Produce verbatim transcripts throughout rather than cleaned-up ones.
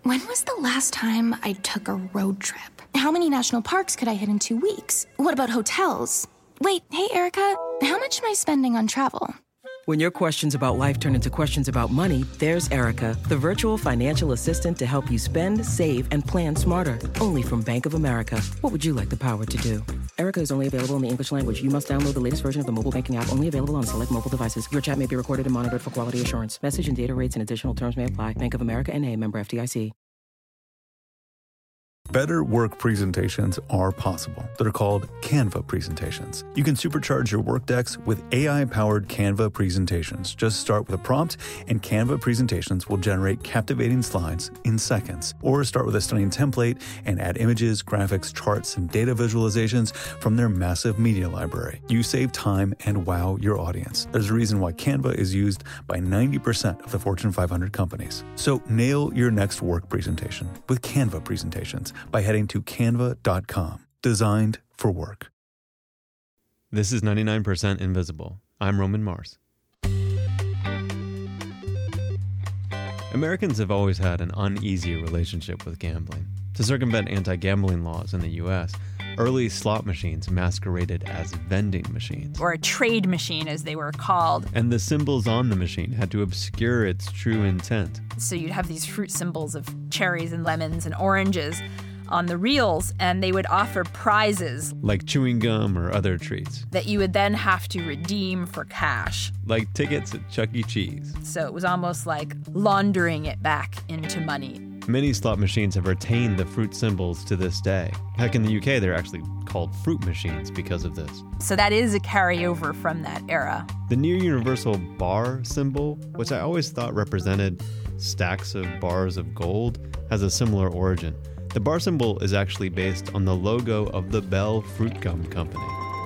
When was the last time I took a road trip? How many national parks could I hit in two weeks? What about hotels? Wait, hey, Erica, how much am I spending on travel? When your questions about life turn into questions about money, there's Erica, the virtual financial assistant to help you spend, save, and plan smarter. Only from Bank of America. What would you like the power to do? Erica is only available in the English language. You must download the latest version of the mobile banking app, only available on select mobile devices. Your chat may be recorded and monitored for quality assurance. Message and data rates and additional terms may apply. Bank of America N A, member F D I C. Better work presentations are possible. They're called Canva presentations. You can supercharge your work decks with A I-powered Canva presentations. Just start with a prompt, and Canva presentations will generate captivating slides in seconds. Or start with a stunning template and add images, graphics, charts, and data visualizations from their massive media library. You save time and wow your audience. There's a reason why Canva is used by ninety percent of the Fortune five hundred companies. So nail your next work presentation with Canva presentations by heading to canva dot com. Designed for work. This is ninety-nine percent Invisible. I'm Roman Mars. Americans have always had an uneasy relationship with gambling. To circumvent anti-gambling laws in the U S, early slot machines masqueraded as vending machines. Or a trade machine, as they were called. And the symbols on the machine had to obscure its true intent. So you'd have these fruit symbols of cherries and lemons and oranges on the reels, and they would offer prizes. Like chewing gum or other treats. That you would then have to redeem for cash. Like tickets at Chuck E. Cheese. So it was almost like laundering it back into money. Many slot machines have retained the fruit symbols to this day. Heck, in the U K, they're actually called fruit machines because of this. So that is a carryover from that era. The near universal bar symbol, which I always thought represented stacks of bars of gold, has a similar origin. The bar symbol is actually based on the logo of the Bell Fruit Gum Company.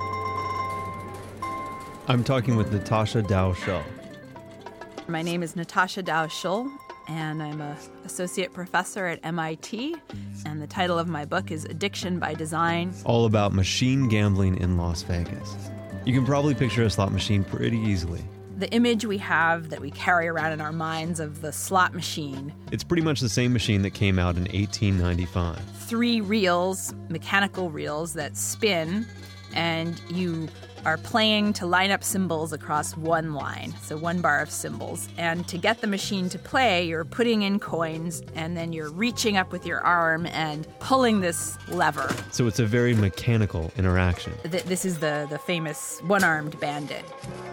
I'm talking with Natasha Dow Schull. My name is Natasha Dow Schull, and I'm an associate professor at M I T, and the title of my book is Addiction by Design. All about machine gambling in Las Vegas. You can probably picture a slot machine pretty easily. The image we have that we carry around in our minds of the slot machine. It's pretty much the same machine that came out in eighteen ninety-five. Three reels, mechanical reels that spin, and you are playing to line up symbols across one line, so one bar of symbols. And to get the machine to play, you're putting in coins, and then you're reaching up with your arm and pulling this lever. So it's a very mechanical interaction. Th- this is the, the famous one-armed bandit.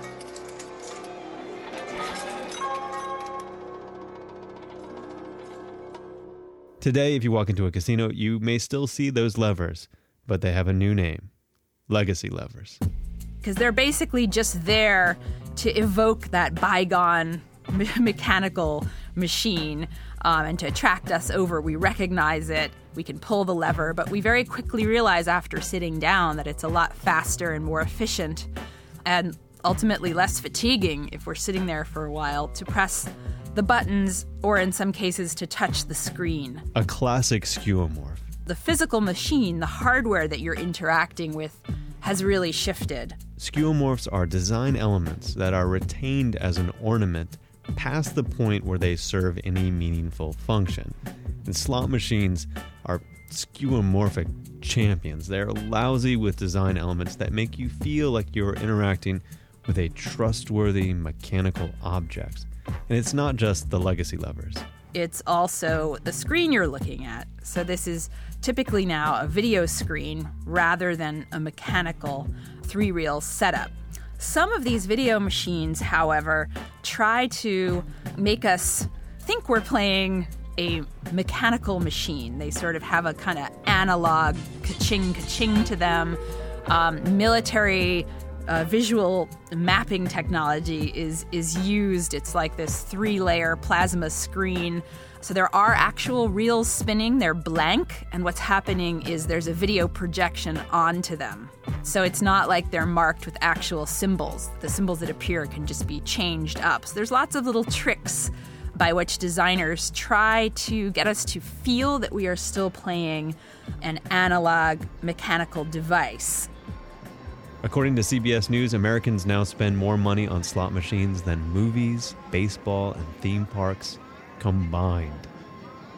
Today, if you walk into a casino, you may still see those levers, but they have a new name. Legacy levers. Because they're basically just there to evoke that bygone me- mechanical machine um, and to attract us over. We recognize it, we can pull the lever, but we very quickly realize after sitting down that it's a lot faster and more efficient and ultimately less fatiguing if we're sitting there for a while to press the buttons or in some cases to touch the screen. A classic skeuomorph. The physical machine, the hardware that you're interacting with, has really shifted. Skeuomorphs are design elements that are retained as an ornament past the point where they serve any meaningful function. And slot machines are skeuomorphic champions. They're lousy with design elements that make you feel like you're interacting with a trustworthy mechanical object. And it's not just the legacy levers. It's also the screen you're looking at. So this is typically now a video screen rather than a mechanical three-reel setup. Some of these video machines, however, try to make us think we're playing a mechanical machine. They sort of have a kind of analog ka-ching, ka-ching to them. Um, military Uh, visual mapping technology is is used. It's like this three-layer plasma screen. So there are actual reels spinning. They're blank, and what's happening is there's a video projection onto them. So it's not like they're marked with actual symbols. The symbols that appear can just be changed up. So there's lots of little tricks by which designers try to get us to feel that we are still playing an analog mechanical device. According to C B S News, Americans now spend more money on slot machines than movies, baseball, and theme parks combined.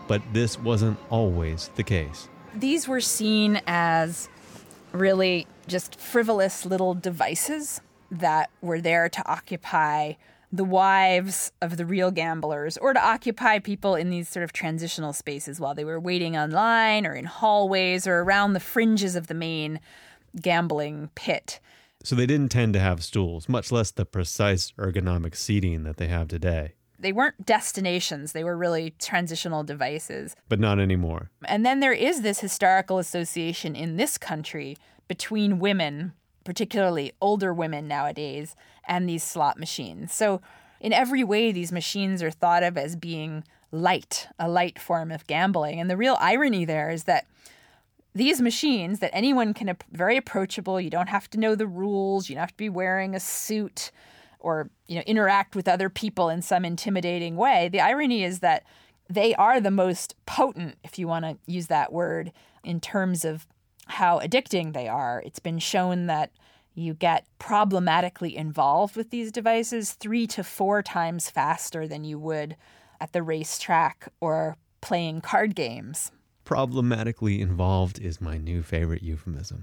But this wasn't always the case. These were seen as really just frivolous little devices that were there to occupy the wives of the real gamblers, or to occupy people in these sort of transitional spaces while they were waiting online or in hallways or around the fringes of the main gambling pit. So they didn't tend to have stools, much less the precise ergonomic seating that they have today. They weren't destinations. They were really transitional devices. But not anymore. And then there is this historical association in this country between women, particularly older women nowadays, and these slot machines. So in every way, these machines are thought of as being light, a light form of gambling. And the real irony there is that these machines that anyone can, very approachable, you don't have to know the rules, you don't have to be wearing a suit or, you know, interact with other people in some intimidating way. The irony is that they are the most potent, if you want to use that word, in terms of how addicting they are. It's been shown that you get problematically involved with these devices three to four times faster than you would at the racetrack or playing card games. Problematically involved is my new favorite euphemism.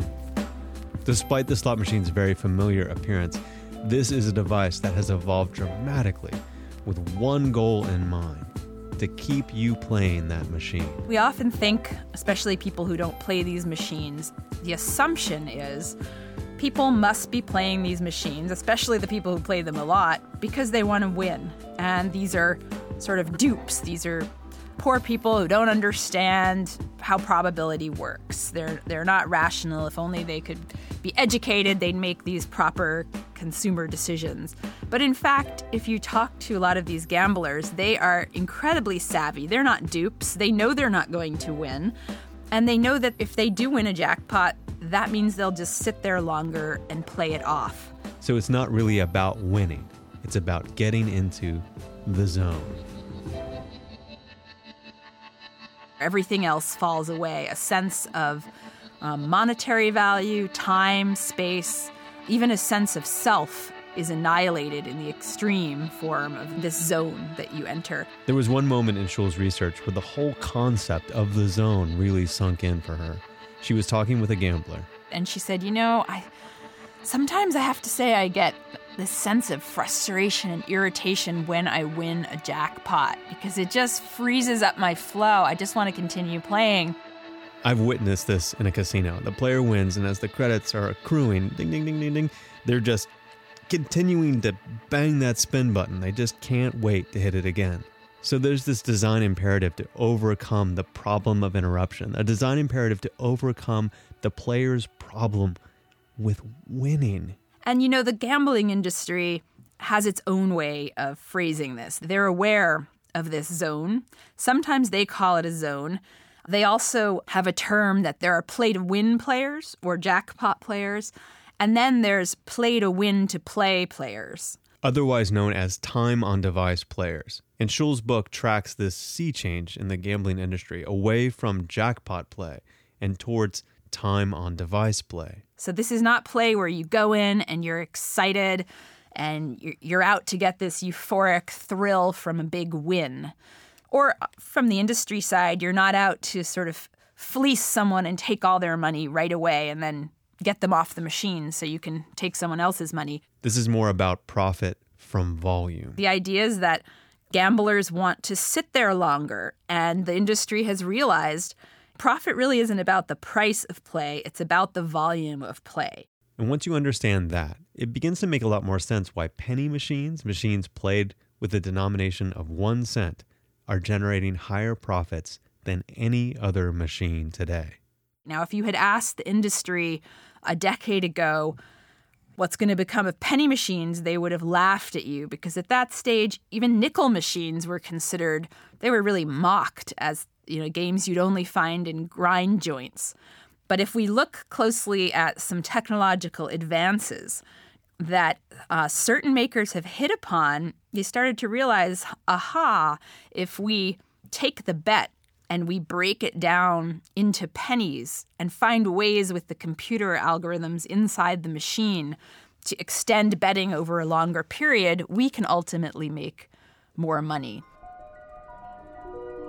Despite the slot machine's very familiar appearance, this is a device that has evolved dramatically with one goal in mind: to keep you playing that machine. We often think, especially people who don't play these machines, the assumption is people must be playing these machines, especially the people who play them a lot, because they want to win. And these are sort of dupes. These are poor people who don't understand how probability works. They're they're not rational. If only they could be educated, they'd make these proper consumer decisions. But in fact, if you talk to a lot of these gamblers, they are incredibly savvy. They're not dupes. They know they're not going to win. And they know that if they do win a jackpot, that means they'll just sit there longer and play it off. So it's not really about winning. It's about getting into the zone. Everything else falls away. A sense of um, monetary value, time, space, even a sense of self is annihilated in the extreme form of this zone that you enter. There was one moment in Schul's research where the whole concept of the zone really sunk in for her. She was talking with a gambler. And she said, you know, I sometimes I have to say I get this sense of frustration and irritation when I win a jackpot because it just freezes up my flow. I just want to continue playing. I've witnessed this in a casino. The player wins, and as the credits are accruing, ding, ding, ding, ding, ding, they're just continuing to bang that spin button. They just can't wait to hit it again. So there's this design imperative to overcome the problem of interruption, a design imperative to overcome the player's problem with winning. And you know, the gambling industry has its own way of phrasing this. They're aware of this zone. Sometimes they call it a zone. They also have a term that there are play-to-win players or jackpot players, and then there's play-to-win-to-play players. Otherwise known as time-on-device players. And Schul's book tracks this sea change in the gambling industry away from jackpot play and towards time-on-device play. So this is not play where you go in and you're excited and you're out to get this euphoric thrill from a big win. Or from the industry side, you're not out to sort of fleece someone and take all their money right away and then get them off the machine so you can take someone else's money. This is more about profit from volume. The idea is that gamblers want to sit there longer, and the industry has realized profit really isn't about the price of play, it's about the volume of play. And once you understand that, it begins to make a lot more sense why penny machines, machines played with a denomination of one cent, are generating higher profits than any other machine today. Now, if you had asked the industry a decade ago what's going to become of penny machines, they would have laughed at you because at that stage, even nickel machines were considered, they were really mocked as, you know, games you'd only find in grind joints. But if we look closely at some technological advances that uh, certain makers have hit upon, they started to realize, aha, if we take the bet and we break it down into pennies and find ways with the computer algorithms inside the machine to extend betting over a longer period, we can ultimately make more money.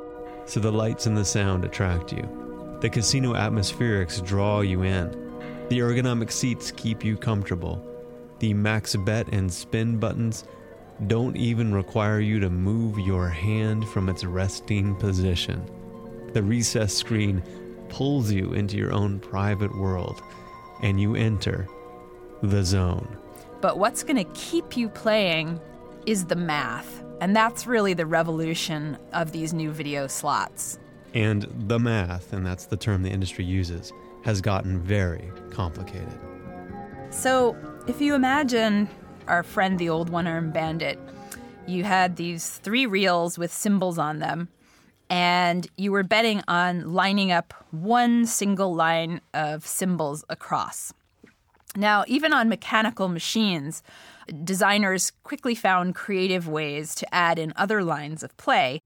So the lights and the sound attract you. The casino atmospherics draw you in. The ergonomic seats keep you comfortable. The max bet and spin buttons don't even require you to move your hand from its resting position. The recessed screen pulls you into your own private world, and you enter the zone. But what's going to keep you playing is the math. And that's really the revolution of these new video slots. And the math, and that's the term the industry uses, has gotten very complicated. So if you imagine our friend the old one-armed bandit, you had these three reels with symbols on them, and you were betting on lining up one single line of symbols across. Now, even on mechanical machines, designers quickly found creative ways to add in other lines of play.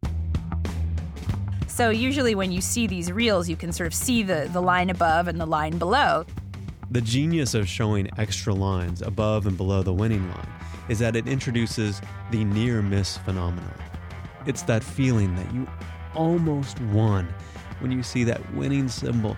So usually when you see these reels, you can sort of see the, the line above and the line below. The genius of showing extra lines above and below the winning line is that it introduces the near-miss phenomenon. It's that feeling that you almost won when you see that winning symbol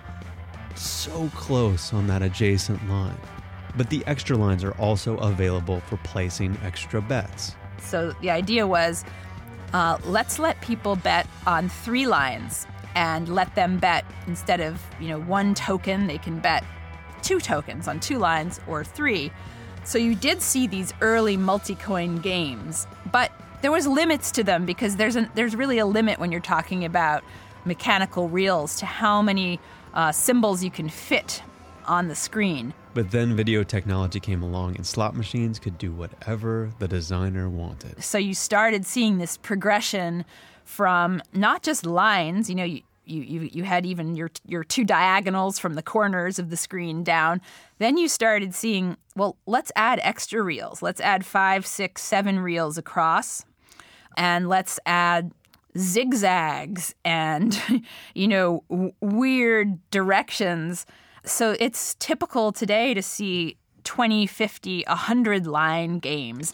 so close on that adjacent line. But the extra lines are also available for placing extra bets. So the idea was, uh, let's let people bet on three lines and let them bet instead of, you know, one token, they can bet two tokens on two lines or three. So you did see these early multi-coin games, but there was limits to them because there's a, there's really a limit when you're talking about mechanical reels to how many uh, symbols you can fit on the screen. But then video technology came along and slot machines could do whatever the designer wanted. So you started seeing this progression from not just lines, you know, you you you, you had even your your two diagonals from the corners of the screen down. Then you started seeing, well, let's add extra reels. Let's add five, six, seven reels across. And let's add zigzags and, you know, w- weird directions. So it's typical today to see twenty, fifty, one hundred line games.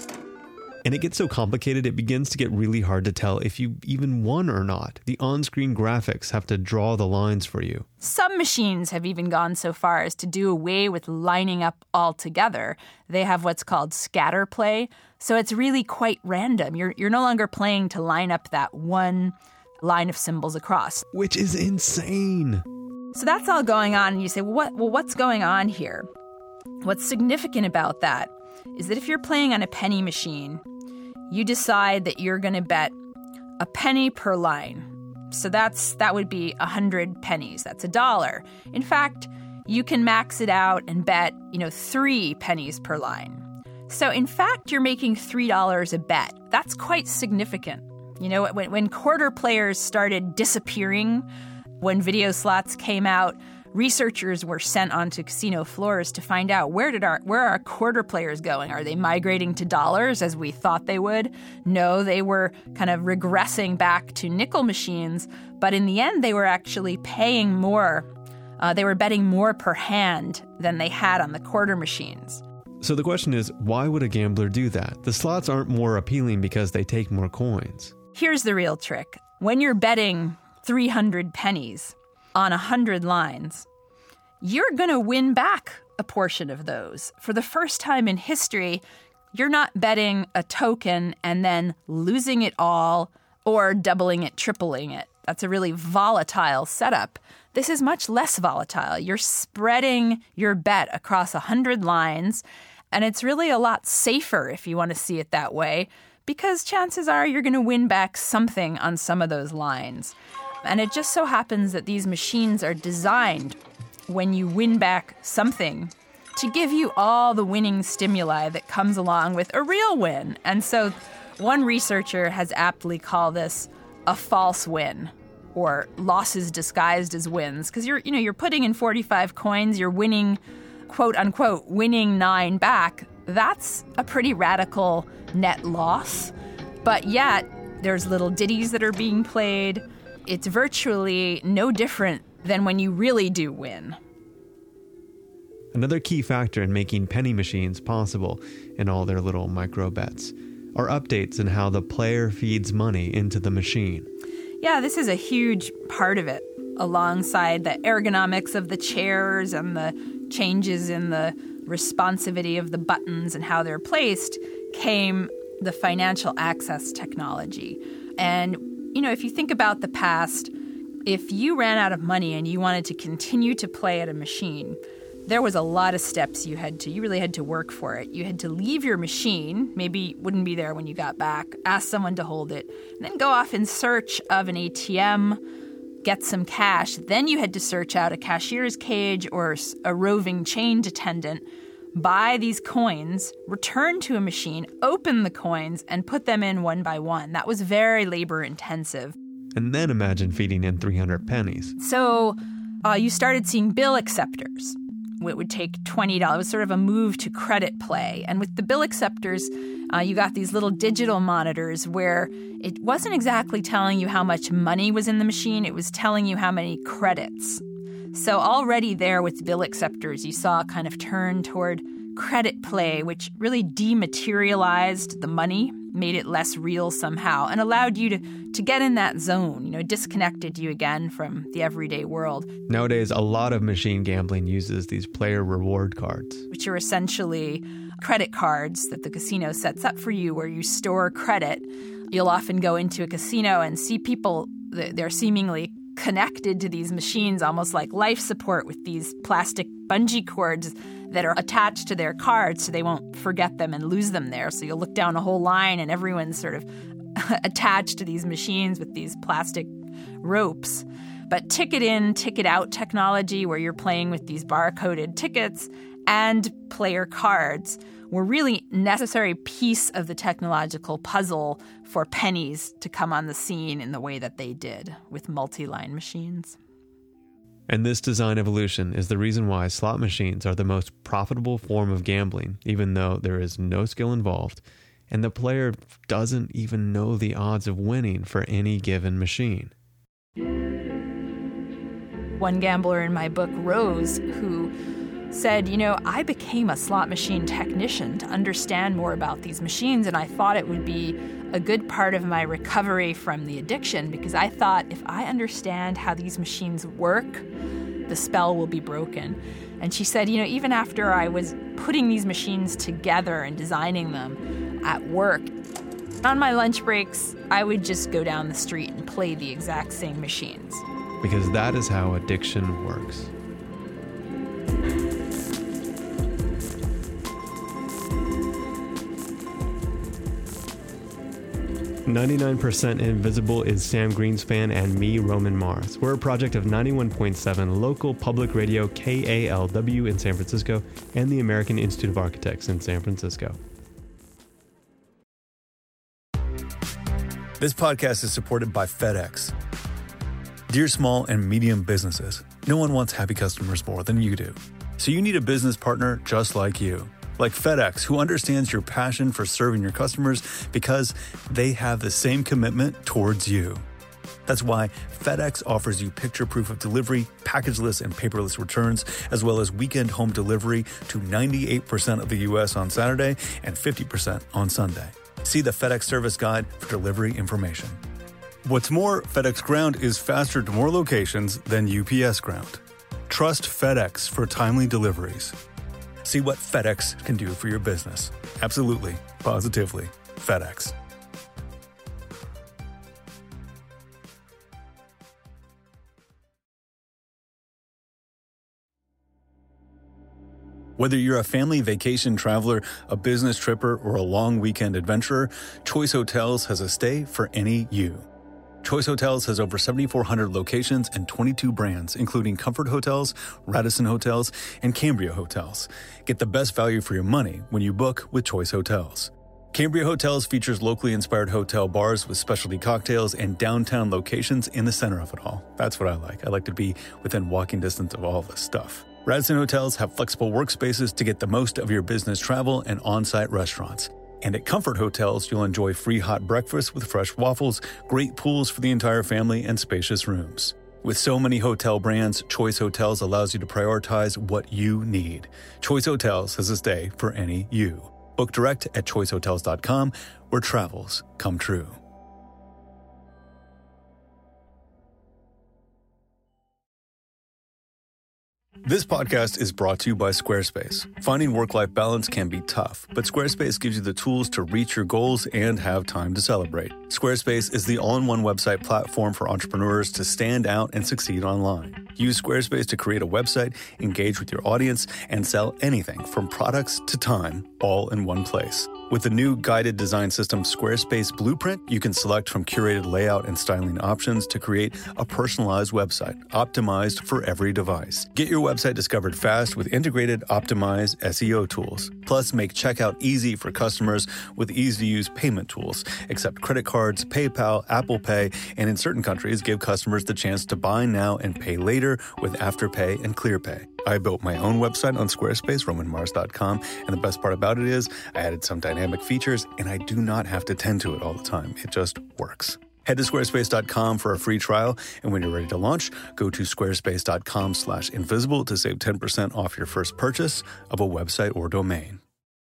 And it gets so complicated, it begins to get really hard to tell if you even won or not. The on-screen graphics have to draw the lines for you. Some machines have even gone so far as to do away with lining up altogether. They have what's called scatter play. So it's really quite random. You're you're no longer playing to line up that one line of symbols across. Which is insane. So that's all going on, and you say, well, what, well, what's going on here? What's significant about that is that if you're playing on a penny machine, you decide that you're going to bet a penny per line. So that's that would be one hundred pennies. That's a dollar. In fact, you can max it out and bet, you know, three pennies per line. So in fact, you're making three dollars a bet. That's quite significant. You know, when, when quarter players started disappearing, when video slots came out, researchers were sent onto casino floors to find out where did our where are our quarter players going? Are they migrating to dollars as we thought they would? No, they were kind of regressing back to nickel machines, but in the end they were actually paying more. Uh, they were betting more per hand than they had on the quarter machines. So the question is, why would a gambler do that? The slots aren't more appealing because they take more coins. Here's the real trick. When you're betting three hundred pennies on one hundred lines, you're going to win back a portion of those. For the first time in history, you're not betting a token and then losing it all or doubling it, tripling it. That's a really volatile setup. This is much less volatile. You're spreading your bet across one hundred lines, and it's really a lot safer if you want to see it that way, because chances are you're going to win back something on some of those lines. And it just so happens that these machines are designed, when you win back something, to give you all the winning stimuli that comes along with a real win. And so one researcher has aptly called this a false win, or losses disguised as wins, because you're, you know, you're putting in forty-five coins, you're winning, quote unquote, winning nine back. That's a pretty radical net loss. But yet, there's little ditties that are being played. It's virtually no different than when you really do win. Another key factor in making penny machines possible in all their little micro bets are updates in how the player feeds money into the machine. Yeah, this is a huge part of it. Alongside the ergonomics of the chairs and the changes in the responsivity of the buttons and how they're placed came the financial access technology. And, you know, if you think about the past, if you ran out of money and you wanted to continue to play at a machine, there was a lot of steps you had to, you really had to work for it. You had to leave your machine, maybe it wouldn't be there when you got back, ask someone to hold it, and then go off in search of an A T M, get some cash. Then you had to search out a cashier's cage or a roving change attendant, buy these coins, return to a machine, open the coins, and put them in one by one. That was very labor intensive. And then imagine feeding in three hundred pennies. So uh, you started seeing bill acceptors. It would take twenty dollars. It was sort of a move to credit play. And with the bill acceptors, uh, you got these little digital monitors where it wasn't exactly telling you how much money was in the machine. It was telling you how many credits. So already there with bill acceptors, you saw a kind of turn toward credit play, which really dematerialized the money, made it less real somehow, and allowed you to, to get in that zone, you know, disconnected you again from the everyday world. Nowadays, a lot of machine gambling uses these player reward cards, which are essentially credit cards that the casino sets up for you where you store credit. You'll often go into a casino and see people, they're seemingly connected to these machines, almost like life support, with these plastic bungee cords that are attached to their cards so they won't forget them and lose them there. So you'll look down a whole line and everyone's sort of attached to these machines with these plastic ropes. But ticket in, ticket out technology, where you're playing with these barcoded tickets, and player cards were really necessary piece of the technological puzzle for pennies to come on the scene in the way that they did with multi-line machines. And this design evolution is the reason why slot machines are the most profitable form of gambling, even though there is no skill involved, and the player doesn't even know the odds of winning for any given machine. One gambler in my book, Rose, who said, you know, I became a slot machine technician to understand more about these machines, and I thought it would be a good part of my recovery from the addiction, because I thought if I understand how these machines work, the spell will be broken. And she said, you know, even after I was putting these machines together and designing them at work, on my lunch breaks, I would just go down the street and play the exact same machines. Because that is how addiction works. ninety-nine percent Invisible is Sam Greenspan and me, Roman Mars. We're a project of ninety-one point seven local public radio K A L W in San Francisco and the American Institute of Architects in San Francisco. This podcast is supported by FedEx. Dear small and medium businesses, no one wants happy customers more than you do. So you need a business partner just like you. Like FedEx, who understands your passion for serving your customers because they have the same commitment towards you. That's why FedEx offers you picture proof of delivery, packageless and paperless returns, as well as weekend home delivery to ninety-eight percent of the U S on Saturday and fifty percent on Sunday. See the FedEx service guide for delivery information. What's more, FedEx Ground is faster to more locations than U P S Ground. Trust FedEx for timely deliveries. See what FedEx can do for your business. Absolutely, positively, FedEx. Whether you're a family vacation traveler, a business tripper, or a long weekend adventurer, Choice Hotels has a stay for any you. Choice Hotels has over seventy-four hundred locations and twenty-two brands, including Comfort Hotels, Radisson Hotels, and Cambria Hotels. Get the best value for your money when you book with Choice Hotels. Cambria Hotels features locally inspired hotel bars with specialty cocktails and downtown locations in the center of it all. That's what I like. I like to be within walking distance of all this stuff. Radisson Hotels have flexible workspaces to get the most of your business travel and on-site restaurants. And at Comfort Hotels, you'll enjoy free hot breakfast with fresh waffles, great pools for the entire family, and spacious rooms. With so many hotel brands, Choice Hotels allows you to prioritize what you need. Choice Hotels has a stay for any you. Book direct at choice hotels dot com, where travels come true. This podcast is brought to you by Squarespace. Finding work-life balance can be tough, but Squarespace gives you the tools to reach your goals and have time to celebrate. Squarespace is the all-in-one website platform for entrepreneurs to stand out and succeed online. Use Squarespace to create a website, engage with your audience, and sell anything from products to time, all in one place. With the new guided design system Squarespace Blueprint, you can select from curated layout and styling options to create a personalized website optimized for every device. Get your website discovered fast with integrated, optimized S E O tools. Plus, make checkout easy for customers with easy-to-use payment tools. Accept credit cards, PayPal, Apple Pay, and in certain countries, give customers the chance to buy now and pay later with Afterpay and ClearPay. I built my own website on Squarespace, roman mars dot com, and the best part about it is I added some dynamic features, and I do not have to tend to it all the time. It just works. Head to squarespace dot com for a free trial, and when you're ready to launch, go to squarespace dot com slash invisible to save ten percent off your first purchase of a website or domain.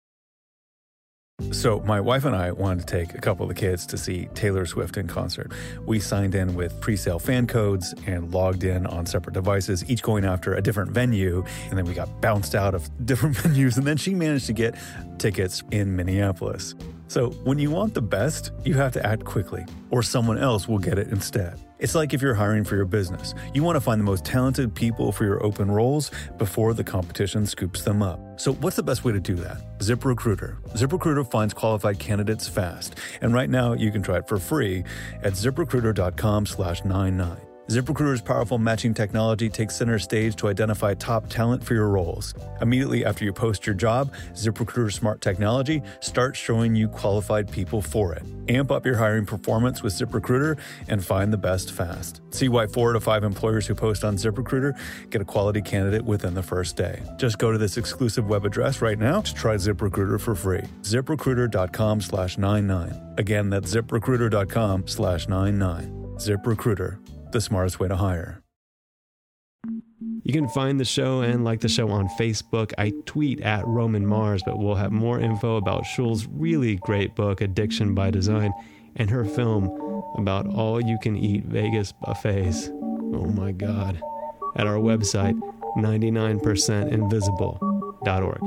So my wife and I wanted to take a couple of the kids to see Taylor Swift in concert. We signed in with pre-sale fan codes and logged in on separate devices, each going after a different venue, and then we got bounced out of different venues, and then she managed to get tickets in Minneapolis. So when you want the best, you have to act quickly, or someone else will get it instead. It's like if you're hiring for your business. You want to find the most talented people for your open roles before the competition scoops them up. So what's the best way to do that? ZipRecruiter. ZipRecruiter finds qualified candidates fast. And right now you can try it for free at ziprecruiter dot com slash ninety-nine. ZipRecruiter's powerful matching technology takes center stage to identify top talent for your roles. Immediately after you post your job, ZipRecruiter's smart technology starts showing you qualified people for it. Amp up your hiring performance with ZipRecruiter and find the best fast. See why four out of five employers who post on ZipRecruiter get a quality candidate within the first day. Just go to this exclusive web address right now to try ZipRecruiter for free. ZipRecruiter dot com slash ninety-nine. Again, that's ZipRecruiter dot com slash ninety-nine. ZipRecruiter. The smartest way to hire. You can find the show and like the show on Facebook. I tweet at Roman Mars, but we'll have more info about Shul's really great book, Addiction by Design, and her film about all-you-can-eat Vegas buffets. Oh my God. At our website, ninety-nine percent invisible dot org.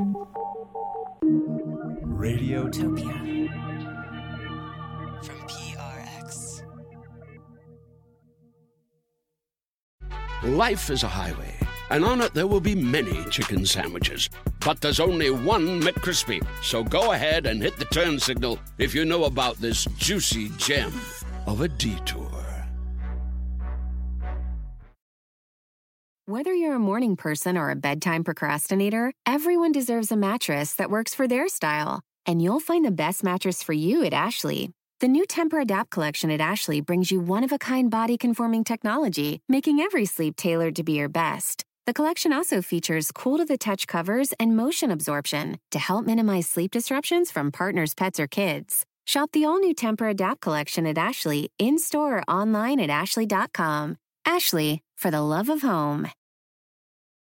Radiotopia. Life is a highway, and on it there will be many chicken sandwiches. But there's only one McCrispy. So go ahead and hit the turn signal if you know about this juicy gem of a detour. Whether you're a morning person or a bedtime procrastinator, everyone deserves a mattress that works for their style. And you'll find the best mattress for you at Ashley. The new Temper-Adapt collection at Ashley brings you one-of-a-kind body-conforming technology, making every sleep tailored to be your best. The collection also features cool-to-the-touch covers and motion absorption to help minimize sleep disruptions from partners, pets, or kids. Shop the all-new Temper-Adapt collection at Ashley, in-store or online at ashley dot com. Ashley, for the love of home.